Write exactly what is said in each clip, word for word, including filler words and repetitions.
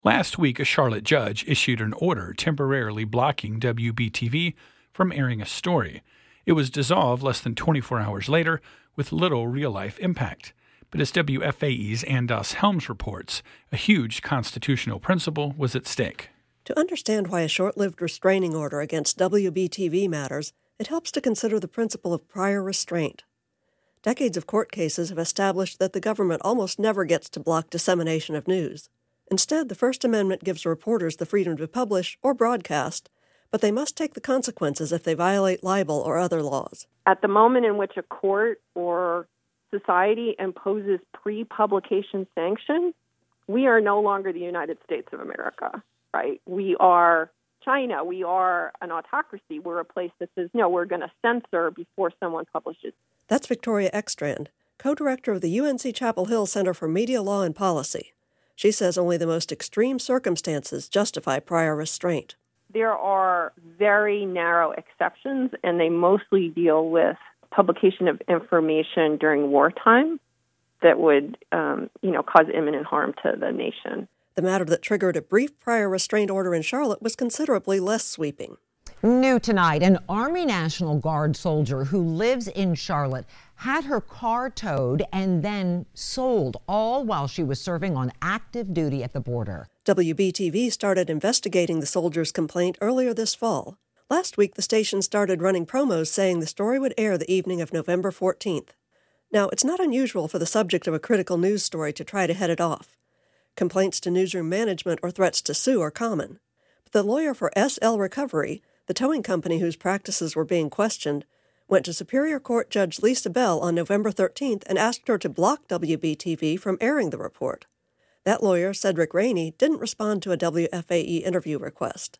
Last week, a Charlotte judge issued an order temporarily blocking W B T V from airing a story. It was dissolved less than twenty-four hours later with little real-life impact. But as W F A E's Andos Helms reports, a huge constitutional principle was at stake. To understand why a short-lived restraining order against W B T V matters, it helps to consider the principle of prior restraint. Decades of court cases have established that the government almost never gets to block dissemination of news. Instead, the First Amendment gives reporters the freedom to publish or broadcast, but they must take the consequences if they violate libel or other laws. At the moment in which a court or society imposes pre-publication sanction, we are no longer the United States of America, right? We are China. We are an autocracy. We're a place that says, no, we're going to censor before someone publishes. That's Victoria Ekstrand, co-director of the U N C Chapel Hill Center for Media Law and Policy. She says only the most extreme circumstances justify prior restraint. There are very narrow exceptions, and they mostly deal with publication of information during wartime that would, um, you know, cause imminent harm to the nation. The matter that triggered a brief prior restraint order in Charlotte was considerably less sweeping. New tonight, an Army National Guard soldier who lives in Charlotte had her car towed and then sold, all while she was serving on active duty at the border. W B T V started investigating the soldier's complaint earlier this fall. Last week, the station started running promos saying the story would air the evening of November fourteenth. Now, it's not unusual for the subject of a critical news story to try to head it off. Complaints to newsroom management or threats to sue are common. But the lawyer for S L Recovery, the towing company whose practices were being questioned, went to Superior Court Judge Lisa Bell on November thirteenth and asked her to block W B T V from airing the report. That lawyer, Cedric Rainey, didn't respond to a W F A E interview request.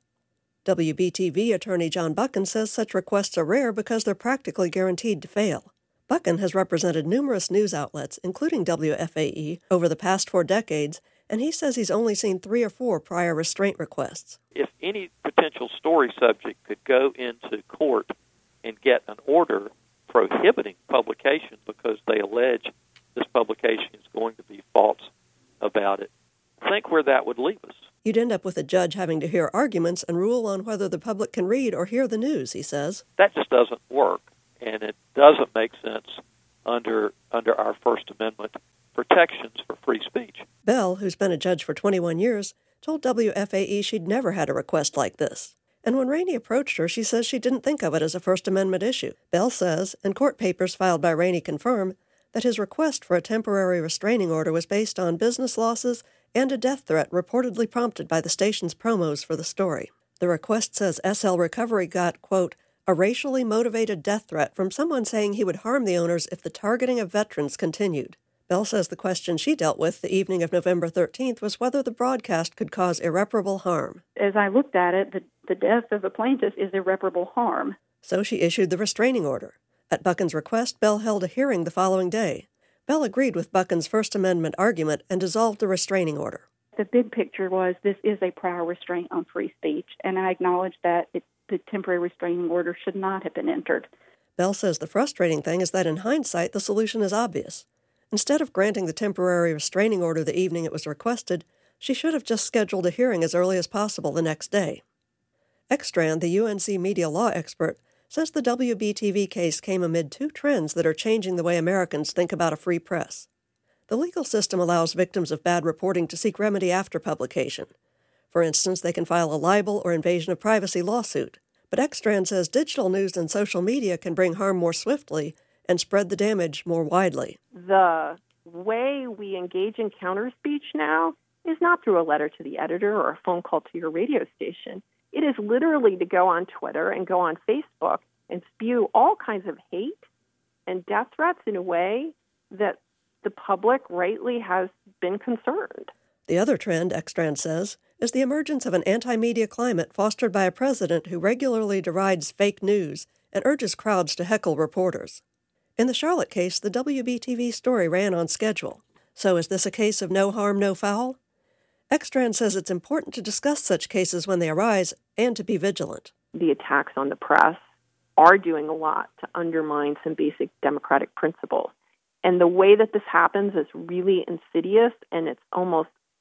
W B T V attorney John Buchan says such requests are rare because they're practically guaranteed to fail. Buchan has represented numerous news outlets, including W F A E, over the past four decades, and he says he's only seen three or four prior restraint requests. If any potential story subject could go into court and get an order prohibiting publication because they allege this publication is going to be false about it, think where that would leave us. You'd end up with a judge having to hear arguments and rule on whether the public can read or hear the news, he says. That just doesn't work, and it doesn't make sense under under our First Amendment protections for free speech. Bell, who's been a judge for twenty-one years, told W F A E she'd never had a request like this. And when Rainey approached her, she says she didn't think of it as a First Amendment issue. Bell says, and court papers filed by Rainey confirm, that his request for a temporary restraining order was based on business losses and a death threat reportedly prompted by the station's promos for the story. The request says S L Recovery got, quote, a racially motivated death threat from someone saying he would harm the owners if the targeting of veterans continued. Bell says the question she dealt with the evening of November thirteenth was whether the broadcast could cause irreparable harm. As I looked at it, the, the death of a plaintiff is irreparable harm. So she issued the restraining order. At Buchan's request, Bell held a hearing the following day. Bell agreed with Buchan's First Amendment argument and dissolved the restraining order. The big picture was this is a prior restraint on free speech, and I acknowledge that it, the temporary restraining order should not have been entered. Bell says the frustrating thing is that in hindsight, the solution is obvious. Instead of granting the temporary restraining order the evening it was requested, she should have just scheduled a hearing as early as possible the next day. Ekstrand, the U N C media law expert, says the W B T V case came amid two trends that are changing the way Americans think about a free press. The legal system allows victims of bad reporting to seek remedy after publication. For instance, they can file a libel or invasion of privacy lawsuit. But Ekstrand says digital news and social media can bring harm more swiftly and spread the damage more widely. The way we engage in counter-speech now is not through a letter to the editor or a phone call to your radio station. It is literally to go on Twitter and go on Facebook and spew all kinds of hate and death threats in a way that the public rightly has been concerned. The other trend, Ekstrand says, is the emergence of an anti-media climate fostered by a president who regularly derides fake news and urges crowds to heckle reporters. In the Charlotte case, the W B T V story ran on schedule. So is this a case of no harm, no foul? Ekstrand says it's important to discuss such cases when they arise and to be vigilant. The attacks on the press are doing a lot to undermine some basic democratic principles. And the way that this happens is really insidious, and it's almost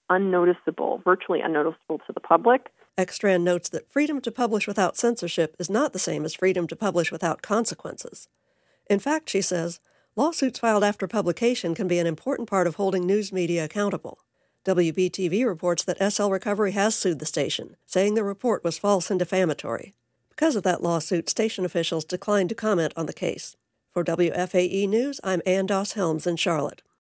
unnoticeable, virtually unnoticeable to the public. Ekstrand notes that freedom to publish without censorship is not the same as freedom to publish without consequences. In fact, she says, lawsuits filed after publication can be an important part of holding news media accountable. W B T V reports that S L Recovery has sued the station, saying the report was false and defamatory. Because of that lawsuit, station officials declined to comment on the case. For W F A E News, I'm Ann Doss Helms in Charlotte.